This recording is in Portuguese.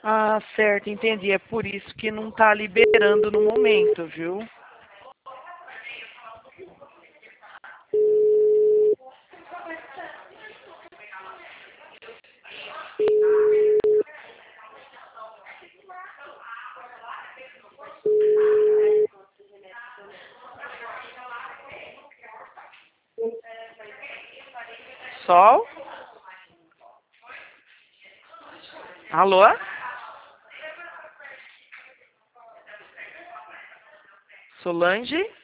Ah, certo, entendi. É por isso que não tá liberando no momento, viu? Sol? Alô? Solange?